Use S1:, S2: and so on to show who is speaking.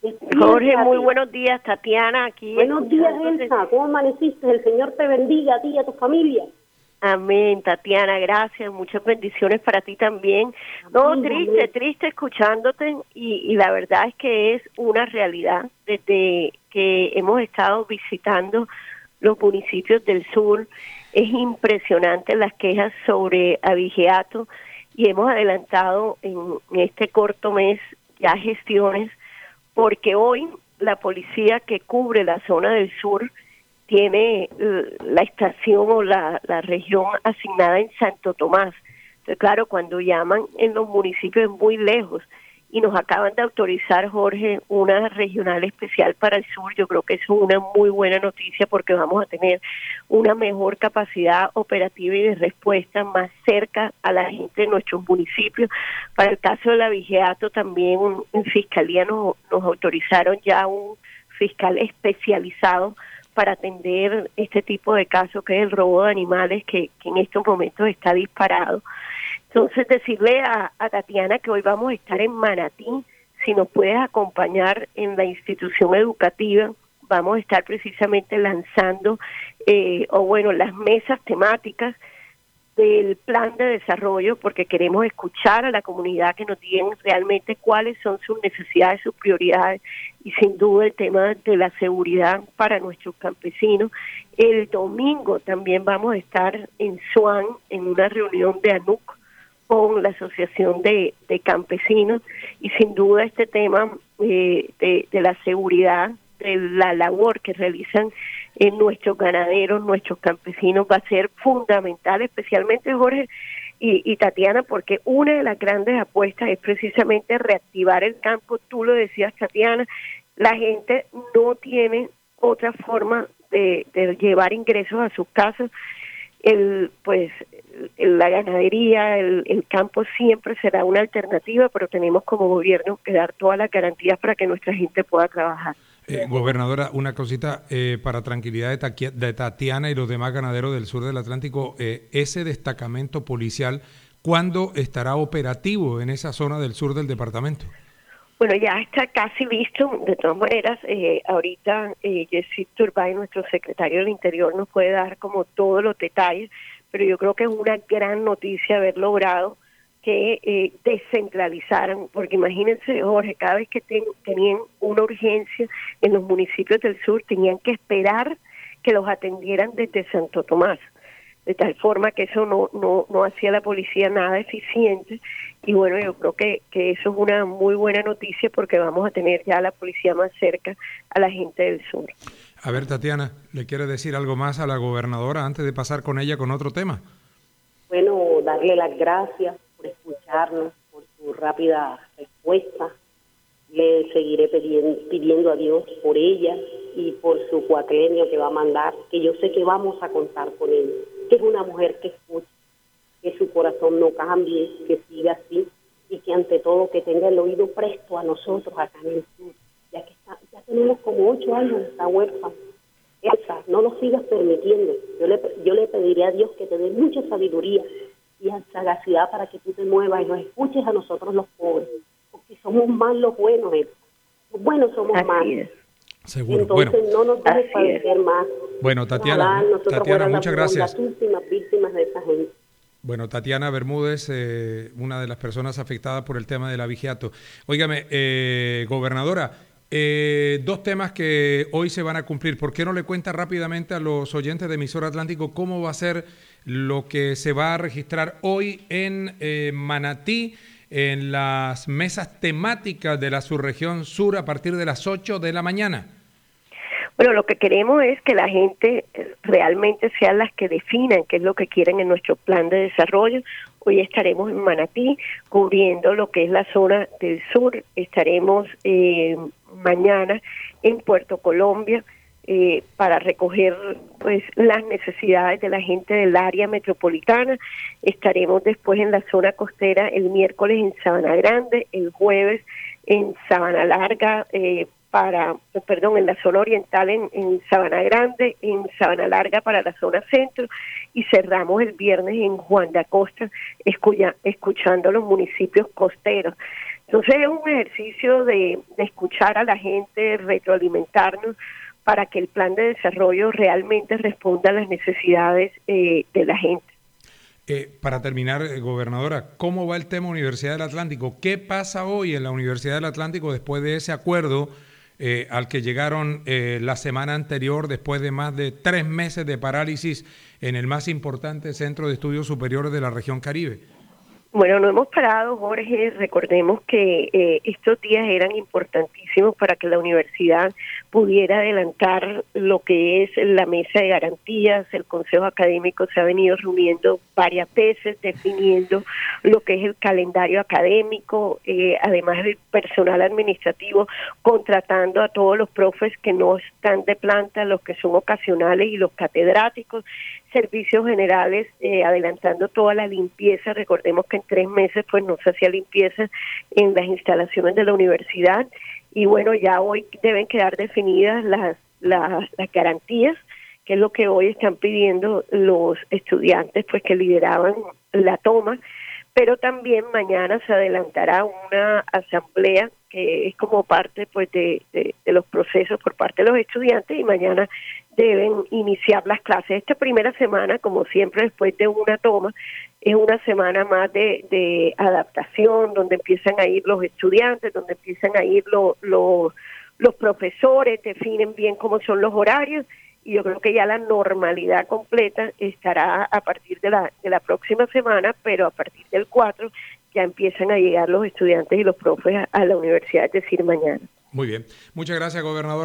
S1: Jorge, muy buenos días, Tatiana, aquí.
S2: Buenos días, Elsa, ¿cómo amaneciste? El Señor te bendiga a ti y a tu familia.
S1: Amén, Tatiana, gracias, muchas bendiciones para ti también. No, triste escuchándote y la verdad es que es una realidad desde que hemos estado visitando los municipios del sur. Es impresionante las quejas sobre abigeato y hemos adelantado en este corto mes ya gestiones porque hoy la policía que cubre la zona del sur tiene la estación o la región asignada en Santo Tomás. Entonces, claro, cuando llaman en los municipios es muy lejos y nos acaban de autorizar, Jorge, una regional especial para el sur. Yo creo que eso es una muy buena noticia porque vamos a tener una mejor capacidad operativa y de respuesta más cerca a la gente de nuestros municipios. Para el caso del abigeato también en Fiscalía nos autorizaron ya un fiscal especializado para atender este tipo de casos que es el robo de animales que en estos momentos está disparado. Entonces decirle a Tatiana que hoy vamos a estar en Manatí, si nos puedes acompañar en la institución educativa, vamos a estar precisamente lanzando las mesas temáticas del plan de desarrollo, porque queremos escuchar a la comunidad que nos digan realmente cuáles son sus necesidades, sus prioridades, y sin duda el tema de la seguridad para nuestros campesinos. El domingo también vamos a estar en Suán en una reunión de ANUC con la Asociación de Campesinos, y sin duda este tema de la seguridad, de la labor que realizan nuestros ganaderos, nuestros campesinos, va a ser fundamental, especialmente Jorge y Tatiana, porque una de las grandes apuestas es precisamente reactivar el campo. Tú lo decías, Tatiana, la gente no tiene otra forma de llevar ingresos a sus casas. La ganadería, el campo siempre será una alternativa, pero tenemos como gobierno que dar todas las garantías para que nuestra gente pueda trabajar.
S3: Gobernadora, una cosita para tranquilidad de Tatiana y los demás ganaderos del sur del Atlántico, ese destacamento policial, ¿cuándo estará operativo en esa zona del sur del departamento?
S1: Bueno, ya está casi listo. De todas maneras, ahorita Jessy Turbay, nuestro secretario del Interior, nos puede dar como todos los detalles, pero yo creo que es una gran noticia haber logrado que descentralizaran, porque imagínense, Jorge, cada vez que tenían una urgencia en los municipios del sur, tenían que esperar que los atendieran desde Santo Tomás, de tal forma que eso no hacía la policía nada eficiente. Y bueno, yo creo que eso es una muy buena noticia porque vamos a tener ya la policía más cerca a la gente del sur.
S3: A ver, Tatiana, ¿le quiere decir algo más a la gobernadora antes de pasar con ella con otro tema?
S2: Bueno, darle las gracias por escucharnos, por su rápida respuesta. Le seguiré pidiendo a Dios por ella y por su cuatrenio que va a mandar, que yo sé que vamos a contar con ella, que es una mujer que escucha, que su corazón no cambie, que siga así y que ante todo que tenga el oído presto a nosotros acá en el sur, ya tenemos como 8 años, está huérfana. Elsa, no lo sigas permitiendo. Yo le pediré a Dios que te dé mucha sabiduría y sagacidad para que tú te muevas y nos escuches a nosotros los pobres, porque somos más los buenos, Elsa. Los buenos somos
S1: Así
S2: más.
S1: Es.
S3: Seguro.
S2: Entonces
S3: Bueno,
S2: no nos dejes padecer más.
S3: Bueno, Tatiana, muchas gracias.
S2: Las últimas víctimas de esa gente.
S3: Bueno, Tatiana Bermúdez, una de las personas afectadas por el tema del abigeato. Óigame, gobernadora, 2 temas que hoy se van a cumplir. ¿Por qué no le cuenta rápidamente a los oyentes de Emisora Atlántico cómo va a ser lo que se va a registrar hoy en Manatí, en las mesas temáticas de la subregión sur a partir de las 8 de la mañana?
S1: Bueno, lo que queremos es que la gente realmente sean las que definan qué es lo que quieren en nuestro plan de desarrollo. Hoy estaremos en Manatí cubriendo lo que es la zona del sur. Estaremos mañana en Puerto Colombia para recoger pues las necesidades de la gente del área metropolitana. Estaremos después en la zona costera el miércoles en Sabana Grande, el jueves en Sabana Larga, en la zona oriental en Sabana Grande, en Sabana Larga para la zona centro, y cerramos el viernes en Juan de Acosta, escuchando los municipios costeros. Entonces es un ejercicio de escuchar a la gente, retroalimentarnos para que el plan de desarrollo realmente responda a las necesidades de la gente.
S3: Para terminar, gobernadora, ¿cómo va el tema Universidad del Atlántico? ¿Qué pasa hoy en la Universidad del Atlántico después de ese acuerdo al que llegaron la semana anterior, después de más de 3 meses de parálisis en el más importante centro de estudios superiores de la región Caribe?
S1: Bueno, no hemos parado, Jorge. Recordemos que estos días eran importantísimos para que la universidad pudiera adelantar lo que es la mesa de garantías. El Consejo Académico se ha venido reuniendo varias veces, definiendo lo que es el calendario académico, además del personal administrativo, contratando a todos los profes que no están de planta, los que son ocasionales y los catedráticos, servicios generales, adelantando toda la limpieza. Recordemos que en 3 meses pues no se hacía limpieza en las instalaciones de la universidad, y bueno, ya hoy deben quedar definidas las garantías, que es lo que hoy están pidiendo los estudiantes pues que lideraban la toma, pero también mañana se adelantará una asamblea que es como parte pues de los procesos por parte de los estudiantes, y mañana deben iniciar las clases. Esta primera semana, como siempre después de una toma, es una semana más de adaptación, donde empiezan a ir los estudiantes, donde empiezan a ir los profesores, definen bien cómo son los horarios, y yo creo que ya la normalidad completa estará a partir de la próxima semana, pero a partir del 4 ya empiezan a llegar los estudiantes y los profes a la universidad, es decir, mañana.
S3: Muy bien. Muchas gracias, gobernador.